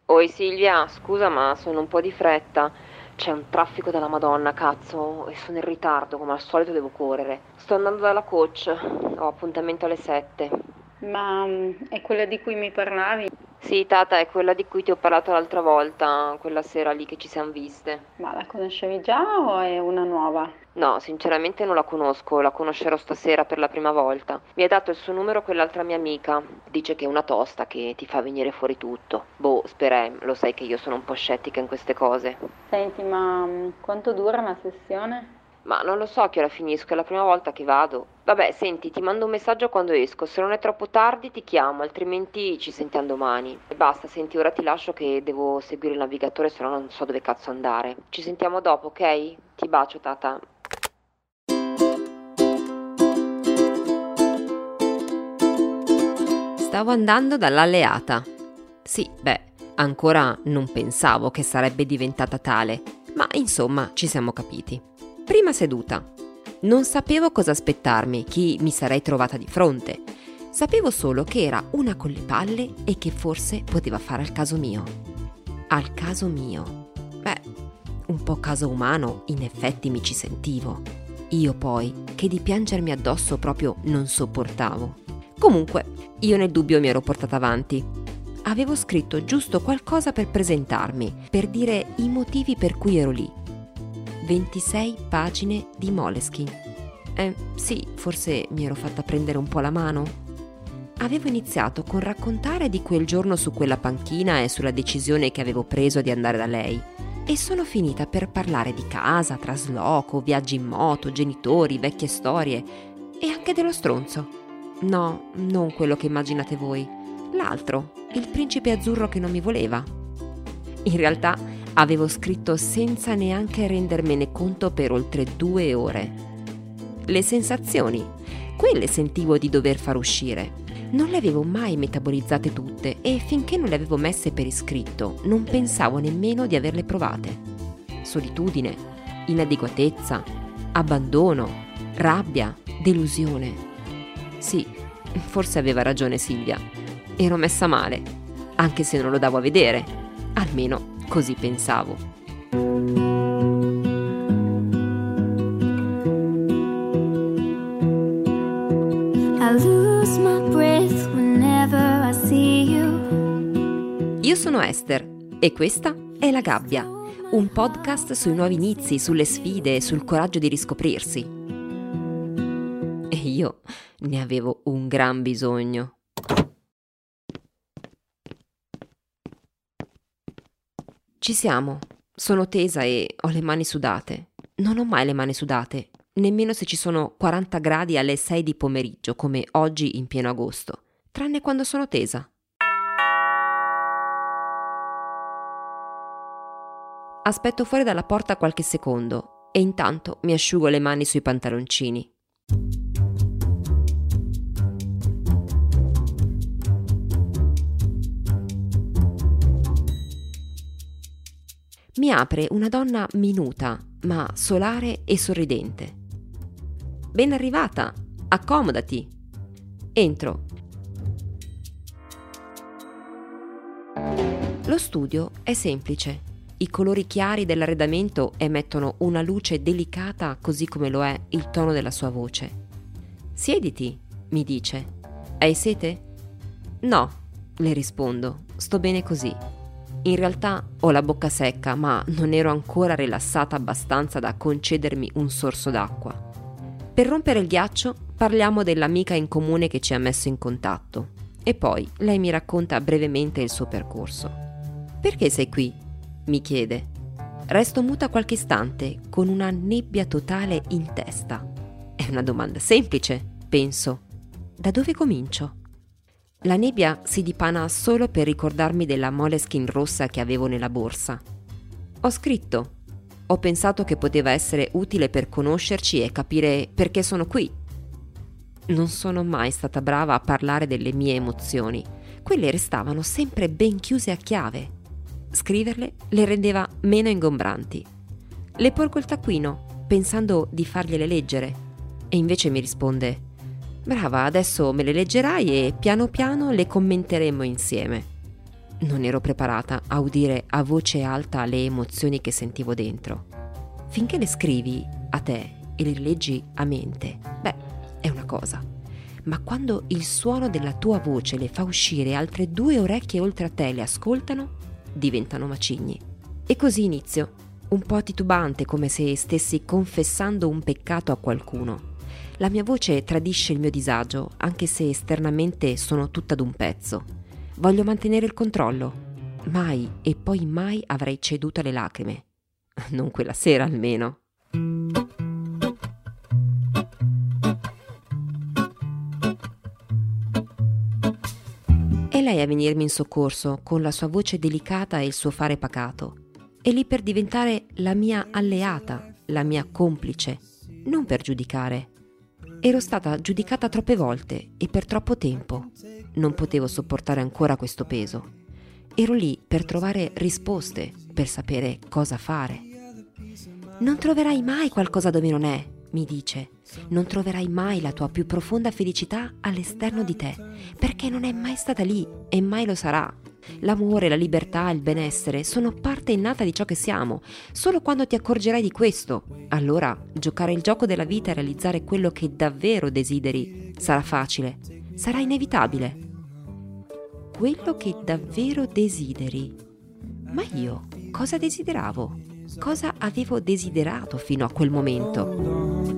Oi Silvia, scusa ma sono un po' di fretta. C'è un traffico della Madonna, cazzo, e sono in ritardo, come al solito devo correre. Sto andando dalla coach, ho appuntamento alle 7. Ma è quella di cui mi parlavi? Sì, Tata, è quella di cui ti ho parlato l'altra volta, quella sera lì che ci siamo viste. Ma la conoscevi già o è una nuova? No, sinceramente non la conosco, la conoscerò stasera per la prima volta. Mi ha dato il suo numero quell'altra mia amica. Dice che è una tosta che ti fa venire fuori tutto. Boh, spera, lo sai che io sono un po' scettica in queste cose. Senti, ma quanto dura una sessione? Ma non lo so a che ora finisco, è la prima volta che vado. Vabbè, senti, ti mando un messaggio quando esco, se non è troppo tardi ti chiamo, altrimenti ci sentiamo domani. E basta, senti, ora ti lascio che devo seguire il navigatore, se no non so dove cazzo andare. Ci sentiamo dopo, ok? Ti bacio, Tata. Stavo andando dall'alleata. Sì, ancora non pensavo che sarebbe diventata tale, ma insomma ci siamo capiti. Prima seduta. Non sapevo cosa aspettarmi, chi mi sarei trovata di fronte. Sapevo solo che era una con le palle e che forse poteva fare al caso mio. Al caso mio. Un po' caso umano, in effetti mi ci sentivo. Io poi, che di piangermi addosso proprio non sopportavo. Comunque, io nel dubbio mi ero portata avanti. Avevo scritto giusto qualcosa per presentarmi, per dire i motivi per cui ero lì. 26 pagine di Moleskine. Sì, forse mi ero fatta prendere un po' la mano. Avevo iniziato con raccontare di quel giorno su quella panchina e sulla decisione che avevo preso di andare da lei. E sono finita per parlare di casa, trasloco, viaggi in moto, genitori, vecchie storie e anche dello stronzo. No, non quello che immaginate voi. L'altro, il principe azzurro che non mi voleva. In realtà avevo scritto senza neanche rendermene conto per oltre 2 ore. Le sensazioni, quelle sentivo di dover far uscire. Non le avevo mai metabolizzate tutte e finché non le avevo messe per iscritto non pensavo nemmeno di averle provate. Solitudine, inadeguatezza, abbandono, rabbia, delusione. Sì, forse aveva ragione Silvia. Ero messa male, anche se non lo davo a vedere. Almeno così pensavo. I lose my breath whenever I see you. Io sono Esther e questa è La Gabbia, un podcast sui nuovi inizi, sulle sfide e sul coraggio di riscoprirsi. E io ne avevo un gran bisogno. Ci siamo. Sono tesa e ho le mani sudate. Non ho mai le mani sudate, nemmeno se ci sono 40 gradi alle 6 di pomeriggio, come oggi in pieno agosto, tranne quando sono tesa. Aspetto fuori dalla porta qualche secondo e intanto mi asciugo le mani sui pantaloncini. Mi apre una donna minuta, ma solare e sorridente. Ben arrivata, accomodati. Entro. Lo studio è semplice. I colori chiari dell'arredamento emettono una luce delicata così come lo è il tono della sua voce. Siediti, mi dice. Hai sete? No, le rispondo. Sto bene così. In realtà ho la bocca secca, ma non ero ancora rilassata abbastanza da concedermi un sorso d'acqua. Per rompere il ghiaccio parliamo dell'amica in comune che ci ha messo in contatto e poi lei mi racconta brevemente il suo percorso. Perché sei qui? Mi chiede. Resto muta qualche istante con una nebbia totale in testa. È una domanda semplice, penso. Da dove comincio? La nebbia si dipana solo per ricordarmi della Moleskine rossa che avevo nella borsa. Ho scritto. Ho pensato che poteva essere utile per conoscerci e capire perché sono qui. Non sono mai stata brava a parlare delle mie emozioni. Quelle restavano sempre ben chiuse a chiave. Scriverle le rendeva meno ingombranti. Le porgo il taccuino, pensando di fargliele leggere, e invece mi risponde: brava, adesso me le leggerai e piano piano le commenteremo insieme. non ero preparata a udire a voce alta le emozioni che sentivo dentro. Finché le scrivi a te e le rileggi a mente, è una cosa. Ma quando il suono della tua voce le fa uscire, altre 2 orecchie oltre a te le ascoltano, diventano macigni. E così inizio, un po' titubante, come se stessi confessando un peccato a qualcuno. La mia voce tradisce il mio disagio, anche se esternamente sono tutta d'un pezzo. Voglio mantenere il controllo. Mai e poi mai avrei ceduto alle lacrime. Non quella sera, almeno. È lei a venirmi in soccorso con la sua voce delicata e il suo fare pacato. È lì per diventare la mia alleata, la mia complice, non per giudicare. Ero stata giudicata troppe volte e per troppo tempo. Non potevo sopportare ancora questo peso. Ero lì per trovare risposte, per sapere cosa fare. Non troverai mai qualcosa dove non è, mi dice. Non troverai mai la tua più profonda felicità all'esterno di te, perché non è mai stata lì e mai lo sarà. L'amore, la libertà, il benessere sono parte innata di ciò che siamo. Solo quando ti accorgerai di questo, allora giocare il gioco della vita e realizzare quello che davvero desideri sarà facile, sarà inevitabile. Quello che davvero desideri. Ma io cosa desideravo? Cosa avevo desiderato fino a quel momento?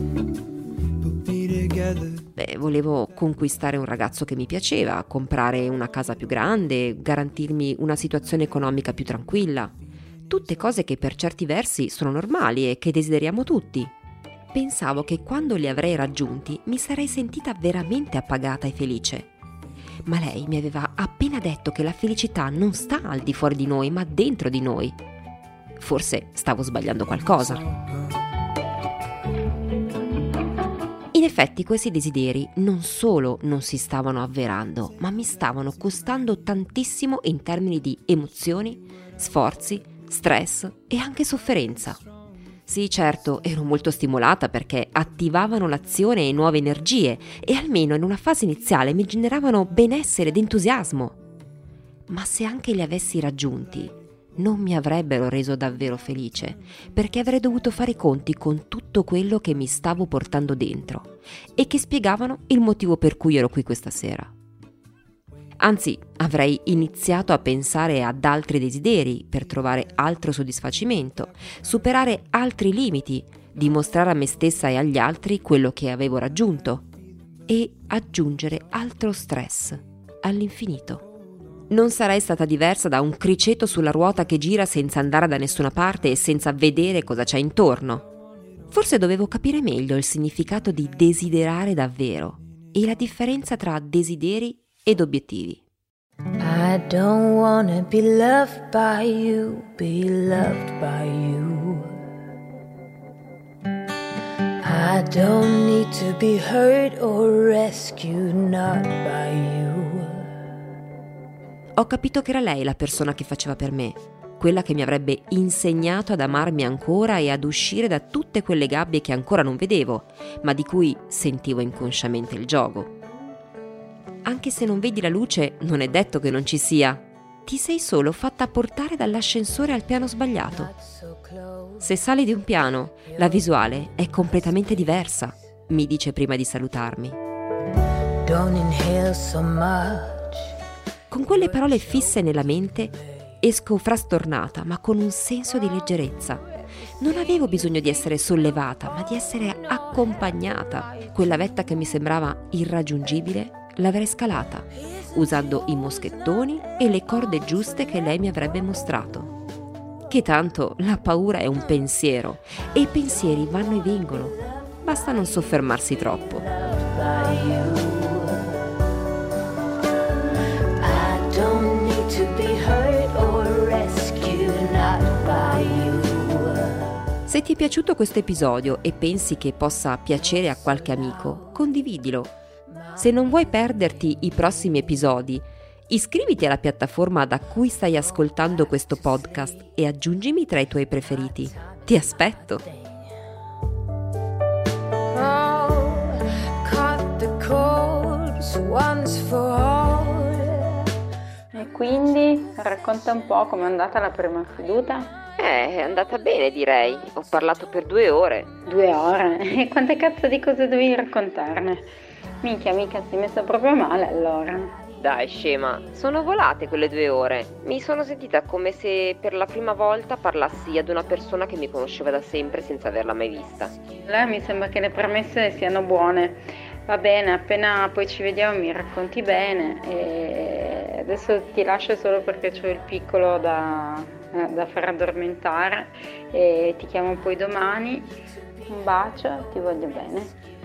Volevo conquistare un ragazzo che mi piaceva, comprare una casa più grande, garantirmi una situazione economica più tranquilla. Tutte cose che per certi versi sono normali e che desideriamo tutti. Pensavo che quando li avrei raggiunti mi sarei sentita veramente appagata e felice. Ma lei mi aveva appena detto che la felicità non sta al di fuori di noi, ma dentro di noi. Forse stavo sbagliando qualcosa. In effetti questi desideri non solo non si stavano avverando, ma mi stavano costando tantissimo in termini di emozioni, sforzi, stress e anche sofferenza. Sì, certo, ero molto stimolata perché attivavano l'azione e nuove energie e almeno in una fase iniziale mi generavano benessere ed entusiasmo. Ma se anche li avessi raggiunti, non mi avrebbero reso davvero felice, perché avrei dovuto fare i conti con tutto quello che mi stavo portando dentro e che spiegavano il motivo per cui ero qui questa sera. Anzi, avrei iniziato a pensare ad altri desideri per trovare altro soddisfacimento, superare altri limiti, dimostrare a me stessa e agli altri quello che avevo raggiunto e aggiungere altro stress all'infinito. Non sarei stata diversa da un criceto sulla ruota che gira senza andare da nessuna parte e senza vedere cosa c'è intorno. Forse dovevo capire meglio il significato di desiderare davvero e la differenza tra desideri ed obiettivi. I don't wanna be loved by you, be loved by you. I don't need to be hurt or rescued, not by you. Ho capito che era lei la persona che faceva per me, quella che mi avrebbe insegnato ad amarmi ancora e ad uscire da tutte quelle gabbie che ancora non vedevo, ma di cui sentivo inconsciamente il gioco. Anche se non vedi la luce, non è detto che non ci sia. Ti sei solo fatta portare dall'ascensore al piano sbagliato. Se sali di un piano, la visuale è completamente diversa, mi dice prima di salutarmi. Don't inhale so much. Con quelle parole fisse nella mente, esco frastornata, ma con un senso di leggerezza. Non avevo bisogno di essere sollevata, ma di essere accompagnata. Quella vetta che mi sembrava irraggiungibile, l'avrei scalata, usando i moschettoni e le corde giuste che lei mi avrebbe mostrato. Che tanto la paura è un pensiero, e i pensieri vanno e vengono. Basta non soffermarsi troppo. Se ti è piaciuto questo episodio e pensi che possa piacere a qualche amico, condividilo. Se non vuoi perderti i prossimi episodi, iscriviti alla piattaforma da cui stai ascoltando questo podcast e aggiungimi tra i tuoi preferiti. Ti aspetto! Quindi racconta un po' com'è andata la prima seduta. È andata bene, direi. Ho parlato per 2 ore. 2 ore? E quante cazzo di cose dovevi raccontarne? Mica si è messa proprio male allora. Dai, scema, sono volate quelle 2 ore. Mi sono sentita come se per la prima volta parlassi ad una persona che mi conosceva da sempre senza averla mai vista. Allora mi sembra che le premesse siano buone. Va bene, appena poi ci vediamo mi racconti bene. E adesso ti lascio solo perché c'ho il piccolo da far addormentare e ti chiamo poi domani. Un bacio, ti voglio bene.